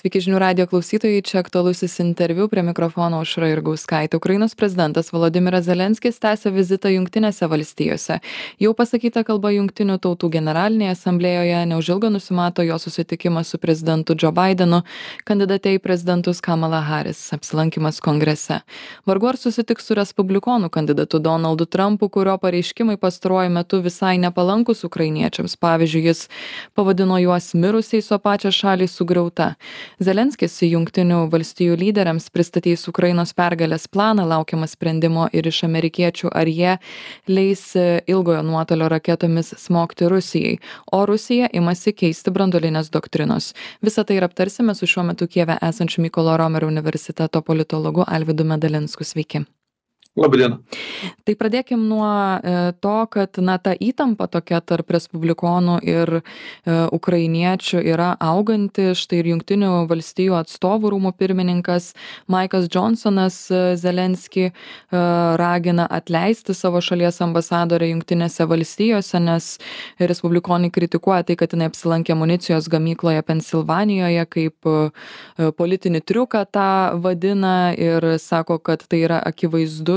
Sveiki žinių radijo klausytojai, čia aktualusis interviu prie mikrofono Aušra Jurgauskaitė. Ukrainos prezidentas Volodymyras Zelenskis tęsia vizitą Jungtinėse valstijose. Jau pasakyta kalba Jungtinių tautų generalinėje asamblėjoje, neužilgo nusimato jo susitikimas su prezidentu Joe Bidenu, kandidate į prezidentus Kamala Harris, apsilankimas kongrese. Vargu ar susitiks su respublikonų kandidatu Donaldu Trumpu, kurio pareiškimai pastaruoju metu visai nepalankus ukrainiečiams. Pavyzdžiui, jis pavadino juos mirusiais, o pačią šalį sugriauta. Zelenskis Jungtinių valstijų lyderiams pristatys Ukrainos pergalės planą, laukiama sprendimo ir iš amerikiečių, ar jie leis ilgojo nuotolio raketomis smogti Rusijai, o Rusija imasi keisti branduolinės doktrinos. Visą tai ir aptarsime su šiuo metu Kijeve esančiu Mykolo Romerio universiteto politologu Alvydu Medalinsku. Sveiki. Labadiena. Tai pradėkim nuo to, kad ta įtampa tokia tarp respublikonų ir ukrainiečių yra auganti. Štai ir Jungtinių valstijų atstovų rūmų pirmininkas Maikas Johnsonas Zelenskį ragina atleisti savo šalies ambasadorę Jungtinėse valstijose, nes respublikonai kritikuoja tai, kad jinai apsilankė amunicijos gamykloje Pensilvanijoje, kaip politinį triuką tą vadina, ir sako, kad tai yra akivaizdus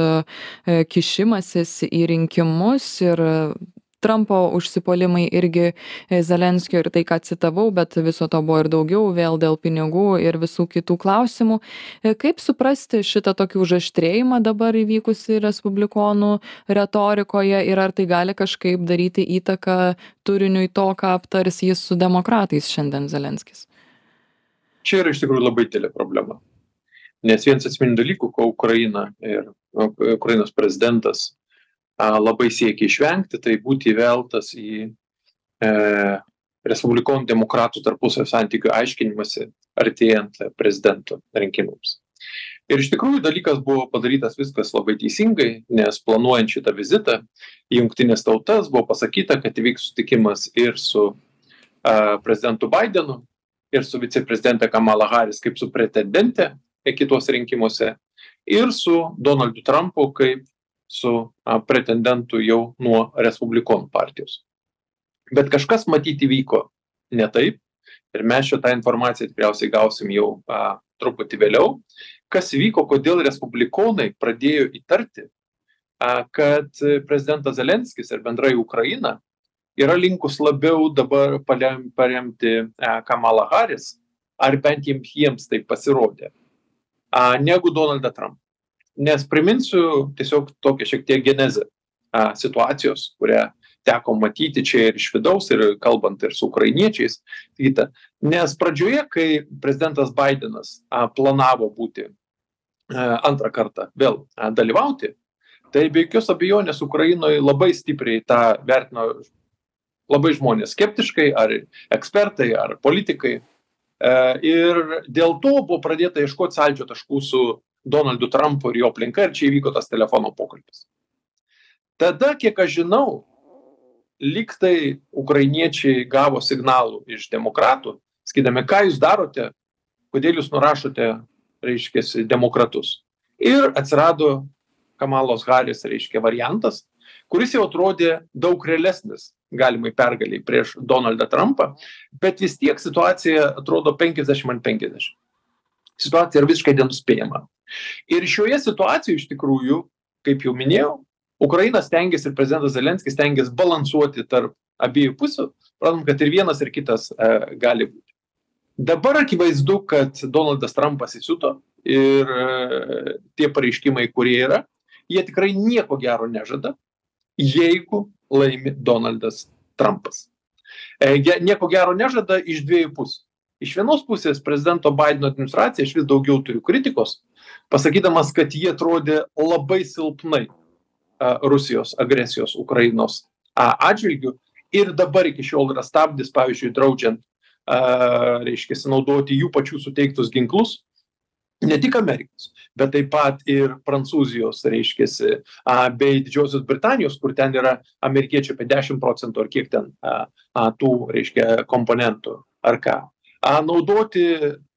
kišimasis į rinkimus ir Trumpo užsipuolimai irgi Zelenskio ir tai, ką citavau, bet viso to buvo ir daugiau, vėl dėl pinigų ir visų kitų klausimų. Kaip suprasti šitą tokį užaštrėjimą dabar įvykusi respublikonų retorikoje ir ar tai gali kažkaip daryti įtaką turiniui to, ką aptars jis su demokratais šiandien Zelenskis? Čia yra iš tikrųjų labai didelė problema. Nes vienas esminių dalykų, ko Ukraina ir Ukrainos prezidentas labai siekia išvengti, tai būti įveltas į respublikonų demokratų tarpusavio santykių aiškinimąsi artėjant prezidento rinkimams. Ir iš tikrųjų dalykas buvo padarytas viskas labai teisingai, nes planuojant šitą vizitą į Jungtines tautas buvo pasakyta, kad įvyks sutikimas ir su prezidentu Bidenu, ir su viceprezidente Kamala Harris kaip su pretendente kitos rinkimuose, ir su Donaldu Trumpu kaip su pretendentu jau nuo respublikonų partijos. Bet kažkas matyti vyko ne taip, ir mes šitą informaciją tikriausiai gausim jau truputį vėliau, kas vyko, kodėl respublikonai pradėjo įtarti, kad prezidentas Zelenskis ir bendrai Ukraina yra linkus labiau dabar paremti Kamala Harris, ar bent jiems tai pasirodė, negu Donaldą Trumpą. Nes priminsiu tiesiog tokią šiek tiek genezę situacijos, kurią teko matyti čia ir iš vidaus, ir kalbant ir su ukrainiečiais. Nes pradžioje, kai prezidentas Bidenas planavo būti antrą kartą vėl dalyvauti, tai be jokios abejonės Ukrainoje labai stipriai tą vertino labai žmonės skeptiškai, ar ekspertai, ar politikai. Ir dėl to buvo pradėta ieškoti sąlyčio taškų su Donaldu Trumpu ir jo aplinka, ir čia įvyko tas telefono pokalbis. Tada, kiek aš žinau, lyg tai ukrainiečiai gavo signalų iš demokratų, sakydami, ką jūs darote, kodėl jūs nurašote, reiškiasi, demokratus. Ir atsirado Kamalos Harris, variantas, kuris jau atrodė daug realesnis galimai pergaliai prieš Donaldą Trumpą, bet vis tiek situacija atrodo 50-50. Situacija yra visiškai nenuspėjama. Ir šioje situacijoje iš tikrųjų, kaip jau minėjau, Ukraina stengiasi ir prezidentas Zelenskis stengiasi balansuoti tarp abiejų pusių, pratom, kad ir vienas ir kitas gali būti. Dabar akivaizdu, kad Donaldas Trumpas įsiuto ir tie pareiškimai, kurie yra, jie tikrai nieko gero nežada, jeigu laimi Donaldas Trumpas. Nieko gero nežada iš dviejų pusių. Iš vienos pusės prezidento Bideno administracija, aš vis daugiau turiu kritikos, pasakydamas, kad jie atrodė labai silpnai Rusijos agresijos Ukrainos atžvilgių ir dabar iki šiol yra stabdis, pavyzdžiui, draudžiant, reiškia, naudoti jų pačių suteiktus ginklus, ne tik Amerikos, bet taip pat ir Prancūzijos, reiškiasi, bei Didžiosios Britanijos, kur ten yra amerikiečių apie 10% ar kiek ten tų, reiškia, komponentų ar ką. Naudoti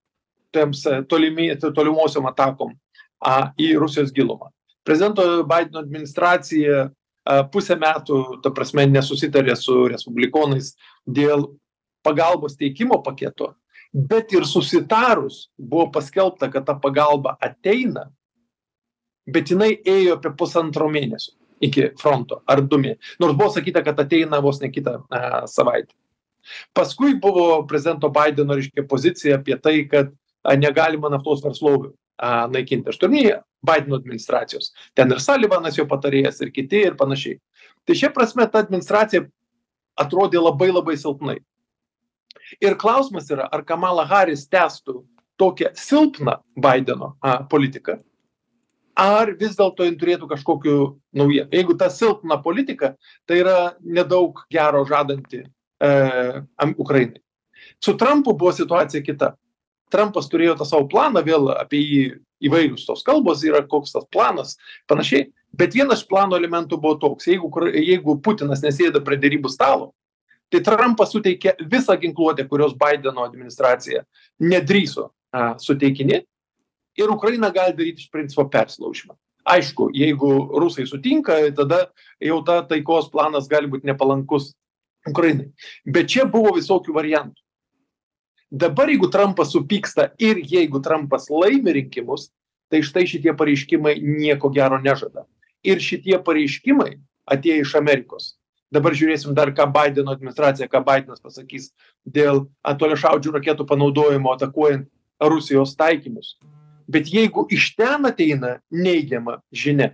tolimosiom atakom į Rusijos gilumą. Prezidento Bideno administracija pusę metų, ta prasme, nesusitarė su respublikonais dėl pagalbos teikimo paketo Bet ir susitarus buvo paskelbta, kad ta pagalba ateina, bet jinai ėjo apie 1,5 mėnesio iki fronto, ar 2 mėnesius. Nors buvo sakyta, kad ateina vos ne kitą savaitę. Paskui buvo prezidento Bideno, reiškia, pozicija apie tai, kad negalima naftos verslovių naikinti. Aš turiu Bideno administracijos. Ten ir Sullivanas jo patarėjas, ir kiti, ir panašiai. Tai šia prasme ta administracija atrodė labai labai silpnai. Ir klausimas yra, ar Kamala Harris tęstų tokią silpną Bideno politiką, ar vis dėlto jin turėtų kažkokių naujienų. Jeigu ta silpna politika, tai yra nedaug gero žadanti Ukrainai. Su Trumpu buvo situacija kita. Trumpas turėjo tą savo planą, vėl apie jį įvairius tos kalbos yra, koks tas planas, panašiai. Bet vienas plano elementų buvo toks, jeigu Putinas nesėda prie derybų stalo, tai Trumpas suteikė visą ginkluotę, kurios Bideno administracija nedrįso suteikinėti, ir Ukraina gali daryti iš principo persilaužimą. Aišku, jeigu rusai sutinka, tada jau ta taikos planas gali būti nepalankus Ukrainai. Bet čia buvo visokių variantų. Dabar, jeigu Trumpas supyksta ir jeigu Trumpas laimi rinkimus, tai štai šitie pareiškimai nieko gero nežada. Ir šitie pareiškimai atėjo iš Amerikos. Dabar žiūrėsim dar, ką Bideno administracija, ką Bidenas pasakys dėl toliašaudžių raketų panaudojimo atakuojant Rusijos taikymus. Bet jeigu iš ten ateina neigiama žinia,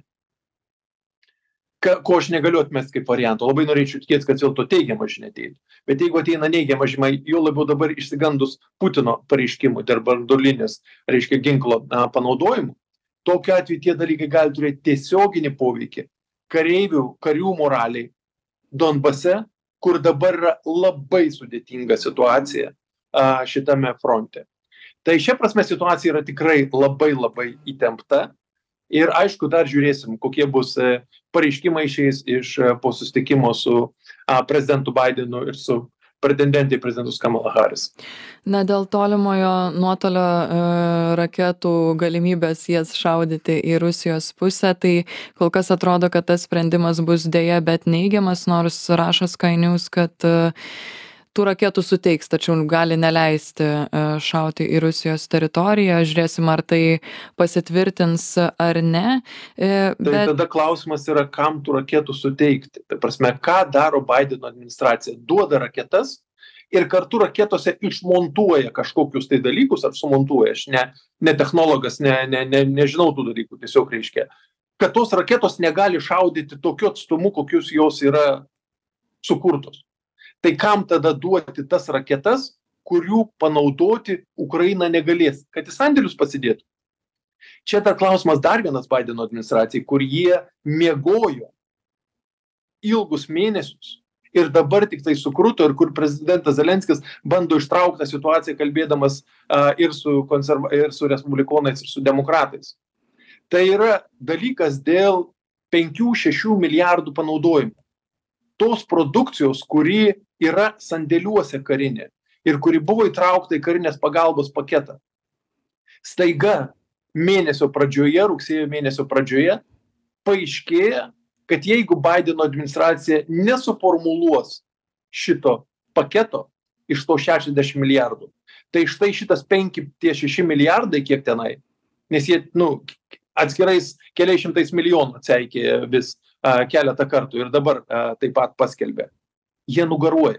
ko aš negaliu atmesti kaip varianto, labai norėčiau tikėtis, kad vėl to teigiama žinia ateitų. Bet jeigu ateina neigiama žinia, jo labiau dabar išsigandus Putino pareiškimų dėl branduolinės, reiškia, ginklo panaudojimų, tokiu atveju tie dalykai gali turėti tiesioginį poveikį karių moraliai Donbase, kur dabar yra labai sudėtinga situacija šitame fronte. Tai šia prasme situacija yra tikrai labai labai įtempta. Ir aišku, dar žiūrėsim, kokie bus pareiškimai iš po susitikimo su prezidentu Bidenu ir su pretendentai prezidentus Kamala Harris. Na, dėl tolimojo nuotolio raketų galimybės jas šaudyti į Rusijos pusę, tai kol kas atrodo, kad tas sprendimas bus dėja, bet neigiamas, nors rašo Sky News, kad tų raketų suteiks, tačiau gali neleisti šauti į Rusijos teritoriją. Žiūrėsim, ar tai pasitvirtins ar ne. Tai tada klausimas yra, kam tų raketų suteikti. Tai prasme, ką daro Bideno administracija? Duoda raketas ir kartu raketose išmontuoja kažkokius tai dalykus, ar sumontuoja. Aš ne technologas, nežinau tų dalykų, tiesiog reiškia, kad tos raketos negali šaudyti tokiu atstumu, kokius jos yra sukurtos. Tai kam tada duoti tas raketas, kurių panaudoti Ukraina negalės, kad į sandėlius pasidėtų? Čia dar klausimas dar vienas Bideno administracijai, kur jie miegojo ilgus mėnesius ir dabar tik tai sukruto, ir kur prezidentas Zelenskis bando ištraukti tą situaciją, kalbėdamas ir su respublikonais, ir su demokratais. Tai yra dalykas dėl 5-6 milijardų panaudojimo. Tos produkcijos, kuri yra sandėliuose karinė ir kuri buvo įtraukta į karinės pagalbos paketą. Staiga mėnesio pradžioje, rugsėjo mėnesio pradžioje, paaiškėja, kad jeigu Bideno administracija nesuformuluos šito paketo iš to 60 milijardų, tai štai šitas 5-6 milijardai, kiek tenai, nes jie, atskirais keliais šimtais milijonų atseikė vis keletą kartų ir dabar taip pat paskelbė. Jie nugaruoja.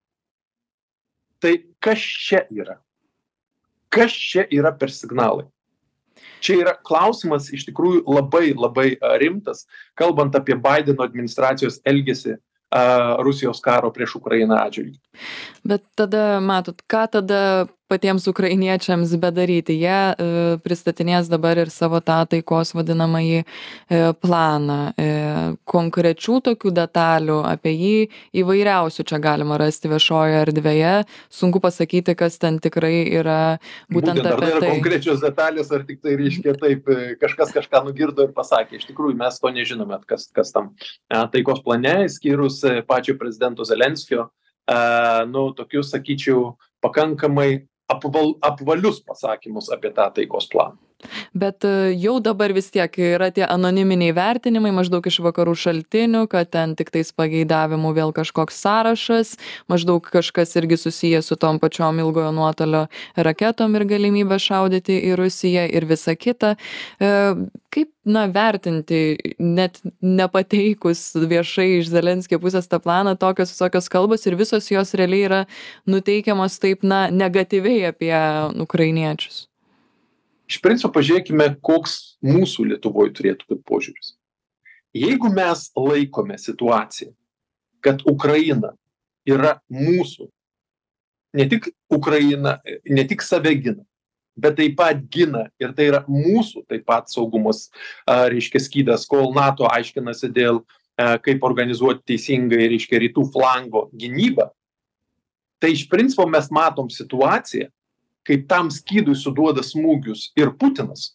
Tai kas čia yra? Kas čia yra per signalai? Čia yra klausimas iš tikrųjų labai labai rimtas, kalbant apie Bideno administracijos elgesį Rusijos karo prieš Ukrainą atžvilgiu. Bet tada, matot, ką tada patiems ukrainiečiams bedaryti? Jie pristatinės dabar ir savo tą taikos vadinamąjį planą. Konkrečių tokių detalių apie jį įvairiausių čia galima rasti viešojoje erdvėje. Sunku pasakyti, kas ten tikrai yra būtent apie tai. Ar tai yra konkrečios detalės, ar tik tai reiškia taip, kažkas kažką nugirdo ir pasakė. Iš tikrųjų, mes to nežinome, kas tam taikos plane, skyrus pačio prezidento Zelenskio, tokius, sakyčiau, pakankamai apvalius pasakymus apie tą taikos planą. Bet jau dabar vis tiek yra tie anoniminiai vertinimai maždaug iš vakarų šaltinių, kad ten tik tais pageidavimų vėl kažkoks sąrašas, maždaug kažkas irgi susijęs su tom pačiom ilgojo nuotolio raketom ir galimybė šaudyti į Rusiją ir visa kita. Kaip, na, vertinti, net nepateikus viešai iš Zelenskio pusės tą planą, tokios visokios kalbos ir visos jos realiai yra nuteikiamos taip, na, negatyviai apie ukrainiečius? Iš principo pažiūrėkime, koks mūsų Lietuvoje turėtų būti požiūris. Jeigu mes laikome situaciją, kad Ukraina yra mūsų, ne tik Ukraina, ne tik save gina, bet taip pat gina ir tai yra mūsų taip pat saugumos, reiškia, skydas, kol NATO aiškinasi dėl kaip organizuoti teisingai, reiškia, rytų flango gynybą, tai iš principo mes matom situaciją, kaip tam skydui suduoda smūgius ir Putinas.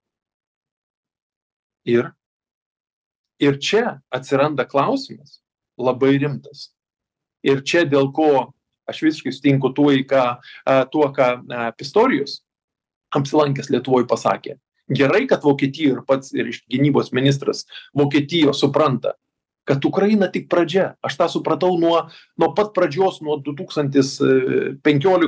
Ir čia atsiranda klausimas labai rimtas. Ir čia dėl ko aš visiškai sutinku tuo, ką Pistorius apsilankęs Lietuvoje pasakė. Gerai, kad Vokietija ir pats ir gynybos ministras Vokietijos supranta, kad Ukraina tik pradžia. Aš tą supratau nuo pat pradžios, nuo 2015-16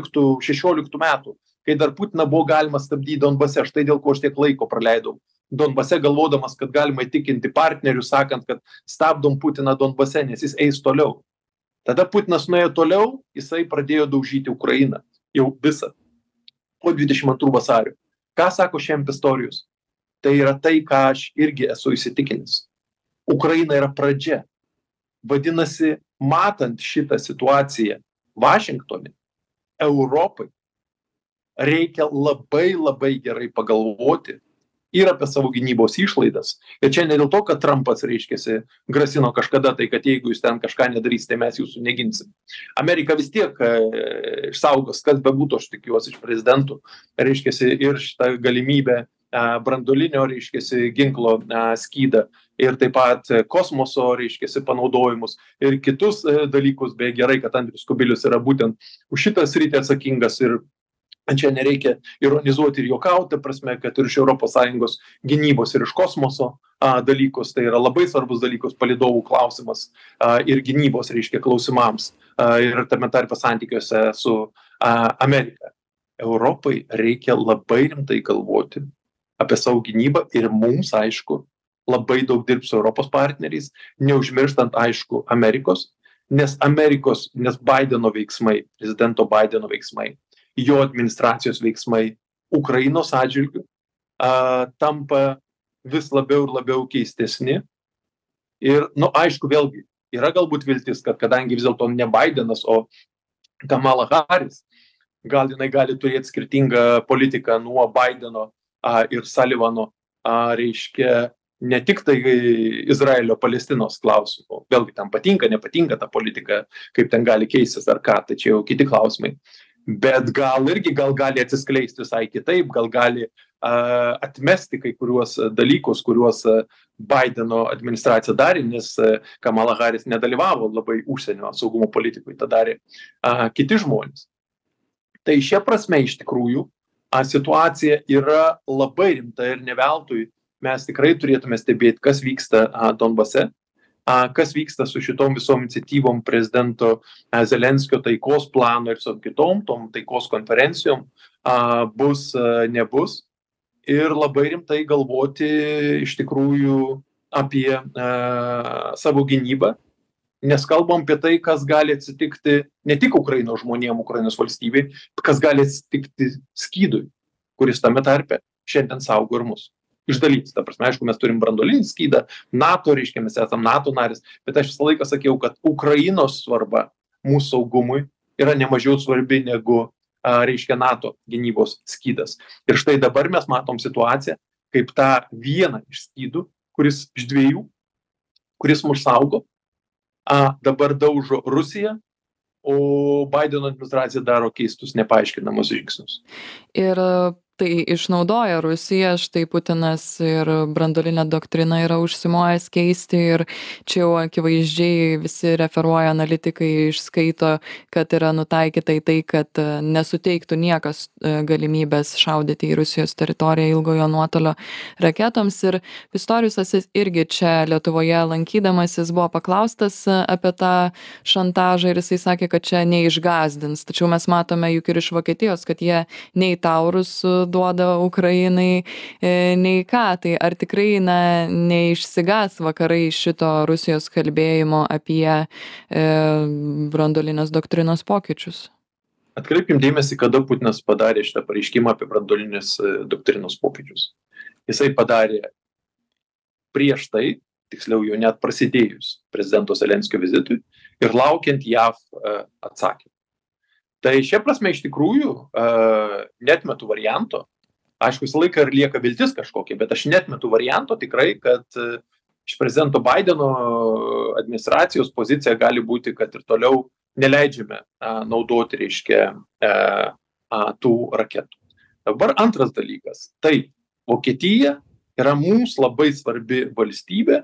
metų, kai dar Putiną buvo galima stabdyti Donbase. Štai dėl ko aš tiek laiko praleidau Donbase, galvodamas, kad galima įtikinti partnerius, sakant, kad stabdom Putiną Donbase, nes jis eis toliau. Tada Putinas nuėjo toliau, jisai pradėjo daužyti Ukrainą. Jau visą. Po 22 vasario. Ką sako šiandien Pistorius? Tai yra tai, ką aš irgi esu įsitikinęs. Ukraina yra pradžia. Vadinasi, matant šitą situaciją Vašingtone, Europai, reikia labai gerai pagalvoti ir apie savo gynybos išlaidas. Ir čia ne dėl to, kad Trumpas, reiškiasi, grasino kažkada tai, kad jeigu jūs ten kažką nedarysite, mes jūsų neginsim. Amerika vis tiek išsaugos, kas bebūtų, aš tikiuosi, iš prezidentų, reiškiasi, ir šitą galimybę branduolinio, reiškiasi, ginklo skydą ir taip pat kosmoso, reiškiasi, panaudojimus ir kitus dalykus. Beje, gerai, kad Andrius Kubilius yra būtent už šitą sritį atsakingas ir čia nereikia ironizuoti ir juokauti, prasme, kad ir iš ES gynybos ir iš kosmoso dalykus, tai yra labai svarbus dalykus, palydovų klausimas ir gynybos, reiškia, klausimams ir tame tarpe santykiuose su Amerika. Europai reikia labai rimtai galvoti apie savo gynybą ir mums, aišku, labai daug dirbs su Europos partneriais, neužmirštant, aišku, Amerikos, nes Baideno veiksmai, prezidento Baideno veiksmai, jo administracijos veiksmai Ukrainos atžvilgiu tampa vis labiau ir labiau keistesni. Ir, aišku, vėlgi, yra galbūt viltis, kad kadangi vis dėlto ne Baidenas, o Kamala Harris, jinai gali turėti skirtingą politiką nuo Baideno ir Sullivano, reiškia, ne tik tai Izraelio-Palestinos klausimų. Vėlgi, tam patinka, nepatinka ta politika, kaip ten gali keistis ar ką, tai čia jau kiti klausimai. Bet gal gali atsiskleisti visai kitaip, gal gali atmesti kai kuriuos dalykus, kuriuos Baideno administracija darė, nes Kamala Harris nedalyvavo labai užsienio saugumo politikoje, tą darė kiti žmonės. Tai šia prasme iš tikrųjų situacija yra labai rimta ir ne veltui mes tikrai turėtume stebėti, kas vyksta Donbase, kas vyksta su šitom visom iniciatyvom prezidento Zelenskio taikos plano ir su kitom tom taikos konferencijom bus, nebus. Ir labai rimtai galvoti iš tikrųjų apie savo gynybą, nes kalbam apie tai, kas gali atsitikti ne tik Ukrainos žmonėm, Ukrainos valstybei, kas gali atsitikti skydui, kuris tame tarpe šiandien saugo ir mus. Iš dalies, ta prasme, aišku, mes turim branduolinį skydą, NATO, reiškia, mes esam NATO narės, bet aš visą laiką sakiau, kad Ukrainos svarba mūsų saugumui yra nemažiau svarbi negu, reiškia, NATO gynybos skydas. Ir štai dabar mes matom situaciją, kaip tą vieną iš skydų, kuris iš dviejų, kuris mus saugo, dabar daužo Rusiją, o Baideno administracija daro keistus, nepaaiškinamus žingsnius. Ir tai išnaudoja Rusija, štai Putinas ir branduolinę doktriną yra užsimojęs keisti ir čia jau akivaizdžiai visi referuoja analitikai išskaito, kad yra nutaikyta į tai, kad nesuteiktų niekas galimybės šaudyti į Rusijos teritoriją ilgojo nuotolio raketoms. Ir Pistoriusas irgi čia Lietuvoje lankydamasis buvo paklaustas apie tą šantažą ir jisai sakė, kad čia neišgąsdins. Tačiau mes matome juk ir iš Vokietijos, kad jie nei taurus duoda Ukrainai, nei ką. Tai ar tikrai neišsigąs vakarai šito Rusijos kalbėjimo apie branduolinės doktrinos pokyčius? Atkreipkim dėmesį, kada Putinas padarė šitą pareiškimą apie branduolinės doktrinos pokyčius. Jisai padarė prieš tai, tiksliau jau net prasidėjus prezidento Zelenskio vizitui ir laukiant JAV atsakymą. Tai šia prasme iš tikrųjų netmetu varianto, aišku visą laiką ir lieka viltis kažkokia, bet aš netmetu varianto tikrai, kad iš prezidento Baideno administracijos pozicija gali būti, kad ir toliau neleidžiame naudoti, reiškia, tų raketų. Dabar antras dalykas. Taip, Vokietija yra mums labai svarbi valstybė,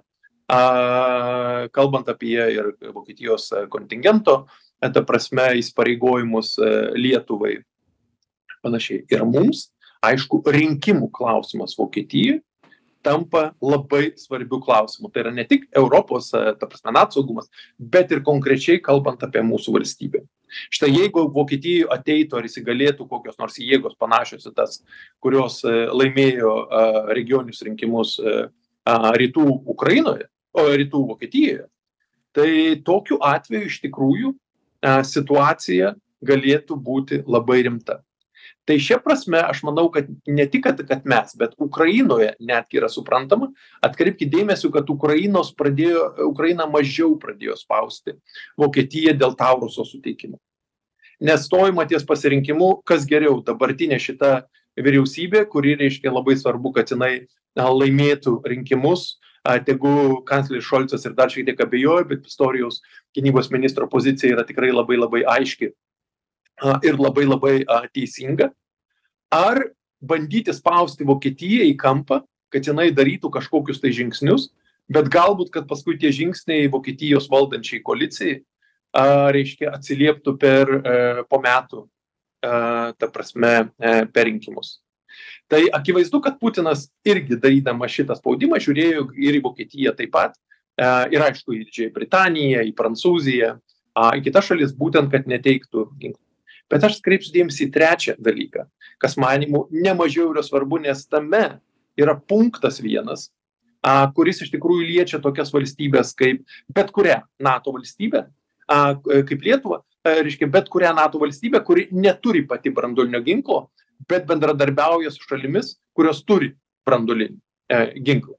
kalbant apie ir Vokietijos kontingento, ta prasme, įsipareigojimus Lietuvai panašiai. Ir mums, aišku, rinkimų klausimas Vokietijai tampa labai svarbių klausimų. Tai yra ne tik Europos, ta prasme, NATO saugumas, bet ir konkrečiai kalbant apie mūsų valstybę. Štai jeigu Vokietijai ateitų ar įsigalėtų kokios nors jėgos panašios į tas, kurios laimėjo regioninius rinkimus rytų Ukrainoje, o rytų Vokietijoje, tai tokiu atveju iš tikrųjų situacija galėtų būti labai rimta. Tai šia prasme aš manau, kad ne tik, kad mes, bet Ukrainoje netgi yra suprantama, atkreipkite dėmesį, kad Ukraina mažiau pradėjo spausti Vokietiją dėl Tauruso suteikimo. Nes stojama ties pasirinkimu, kas geriau, dabartinė šita vyriausybė, kuri reiškia labai svarbu, kad jinai laimėtų rinkimus, tegu kancleris Šolcas ir dar šiek tiek abejoja, bet Pistorijaus gynybos ministro pozicija yra tikrai labai labai aiški ir labai labai teisinga. Ar bandyti spausti Vokietiją į kampą, kad jinai darytų kažkokius tai žingsnius, bet galbūt, kad paskui tie žingsniai Vokietijos valdančiai koalicijai reiškia atsilieptų po metų, ta prasme, per rinkimus. Tai akivaizdu, kad Putinas irgi darydama šitą spaudimą žiūrėjo ir į Vokietiją taip pat, ir aišku, į Didžiąją Britaniją, į Prancūziją, į kitas šalis, būtent, kad neteiktų ginklų. Bet aš kreipsiu dėmesį į trečią dalyką, kas manimų nemažiau yra svarbu, nes tame yra punktas vienas, kuris iš tikrųjų liečia tokias valstybės kaip bet kurią NATO valstybę, kaip Lietuva, reiškia bet kurią NATO valstybę, kuri neturi pati branduolinio ginklo, bet bendradarbiauja su šalimis, kurios turi branduolinį ginklą.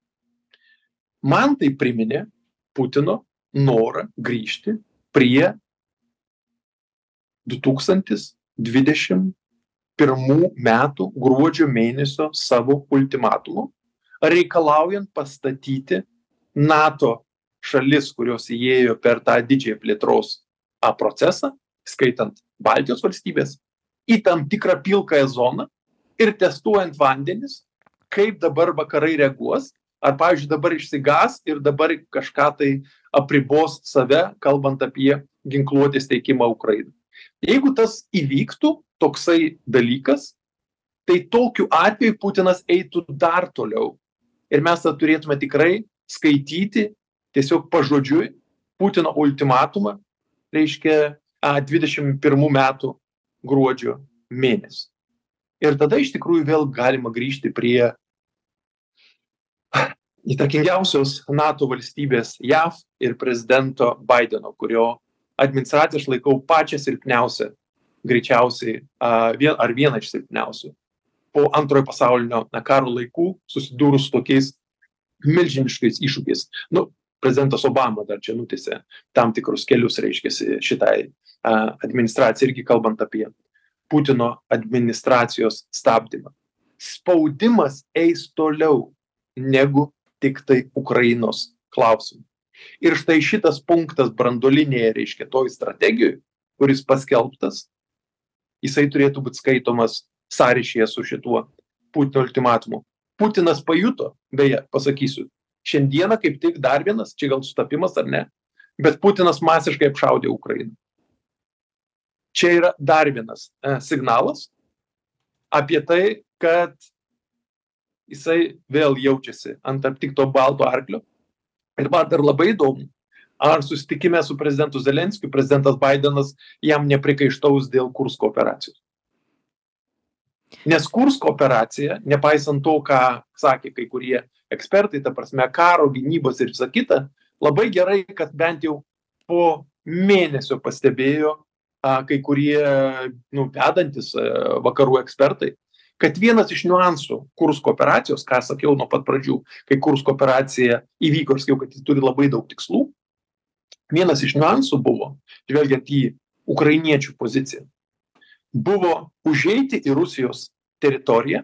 Man tai priminė Putino norą grįžti prie 2021 metų gruodžio mėnesio savo ultimatumo, reikalaujant pastatyti NATO šalis, kurios įėjo per tą didžiąją plėtros procesą, skaitant Baltijos valstybės, į tam tikrą pilkąją zoną ir testuojant vandenis, kaip dabar vakarai reaguos, ar, pavyzdžiui, dabar išsigąs ir dabar kažką tai apribos save, kalbant apie ginkluotės teikimą Ukrainai. Jeigu tas įvyktų, toksai dalykas, tai tokiu atveju Putinas eitų dar toliau. Ir mes tą turėtume tikrai skaityti tiesiog pažodžiui Putino ultimatumą, reiškia 21 metų gruodžio mėnesį. Ir tada iš tikrųjų vėl galima grįžti prie įtakingiausios NATO valstybės JAV ir prezidento Baideno, kurio administraciją aš laikau pačią silpniausią, greičiausiai, ar vieną iš silpniausių. Po antrojo pasaulinio karo laikų susidūrus su tokiais milžiniškais iššūkiais. Prezidentas Obama dar čia nutėsė tam tikrus kelius, reiškiasi, šitai administracijai, irgi kalbant apie Putino administracijos stabdymą. Spaudimas eis toliau negu tik tai Ukrainos klausimų. Ir štai šitas punktas branduolinėje, reiškia, toj strategijoje, kuris paskelbtas, jisai turėtų būti skaitomas sąryšyje su šituo Putino ultimatumu. Putinas pajuto, beje, pasakysiu, šiandieną kaip tik dar vienas, čia gal sutapimas ar ne, bet Putinas masiškai apšaudė Ukrainą. Čia yra dar vienas signalas apie tai, kad jisai vėl jaučiasi ant aptikto balto arklio. Ir man dar labai įdomu, ar susitikime su prezidentu Zelenskiu prezidentas Bidenas jam neprikaištaus dėl Kursko operacijos. Nes Kursko operacija, nepaisant to, ką sakė kai kurie ekspertai, ta prasme karo, gynybos ir visa kita, labai gerai, kad bent jau po mėnesio pastebėjo kai kurie vedantis vakarų ekspertai, kad vienas iš niuansų Kursko operacijos, ką sakiau nuo pat pradžių, kai Kursko operacija įvyko ir sakiau, kad jis turi labai daug tikslų, vienas iš niuansų buvo, žvelgiant į ukrainiečių poziciją, buvo užeiti į Rusijos teritoriją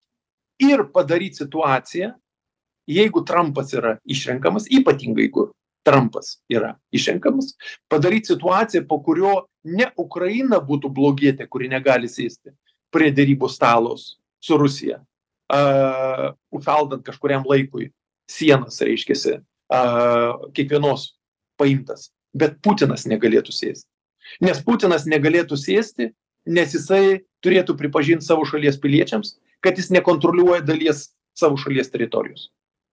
ir padaryti situaciją, jeigu Trumpas yra išrenkamas, ypatingai jeigu Trumpas yra išrenkamas, padaryti situaciją, po kurio ne Ukraina būtų blogietė, kuri negali sėsti prie derybų stalos su Rusija, užšaldant kažkuriam laikui sienas, reiškiasi, kiekvienos paimtas, bet Putinas negalėtų sėsti. Nes Putinas negalėtų sėsti, nes jisai turėtų pripažinti savo šalies piliečiams, kad jis nekontroliuoja dalies savo šalies teritorijos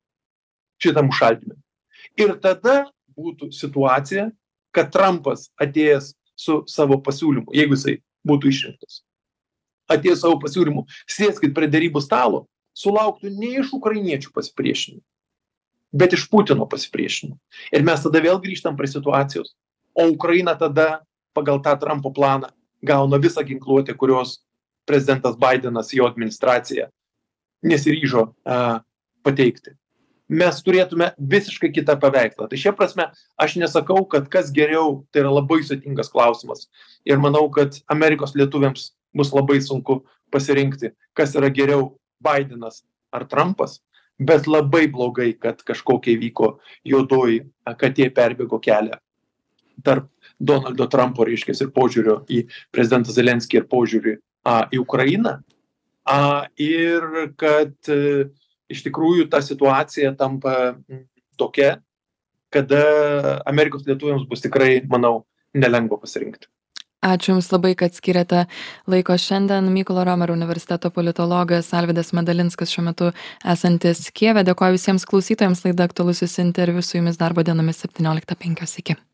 šitam užšaldymui. Ir tada būtų situacija, kad Trumpas atėjęs su savo pasiūlymu, jeigu jisai būtų išrinktas, atėjęs savo pasiūlymu, sėskit prie derybų stalo, sulauktų ne iš ukrainiečių pasipriešinimo, bet iš Putino pasipriešinimo. Ir mes tada vėl grįžtam prie situacijos, o Ukraina tada pagal tą Trumpo planą gauna visą ginkluotę, kurios prezidentas Bidenas, jo administracija nesiryžo pateikti. Mes turėtume visiškai kitą paveikslą. Tai šia prasme, aš nesakau, kad kas geriau, tai yra labai sudėtingas klausimas. Ir manau, kad Amerikos lietuviams bus labai sunku pasirinkti, kas yra geriau, Bidenas ar Trumpas, bet labai blogai, kad kažkokia vyko juodoji katė perbėgo kelią tarp Donaldo Trumpo, reiškia, ir požiūrio į prezidentą Zelenskį ir požiūrį į Ukrainą. Ir kad iš tikrųjų ta situacija tampa tokia, kada Amerikos lietuviams bus tikrai, manau, nelengva pasirinkti. Ačiū Jums labai, kad skiriate laiko šiandien. Mykolo Romerio universiteto politologas Alvydas Medalinskas šiuo metu esantis Kijeve. Dėkoju visiems klausytojams. Laida Aktualusis interviu su Jumis darbo dienomis 17:05. Iki.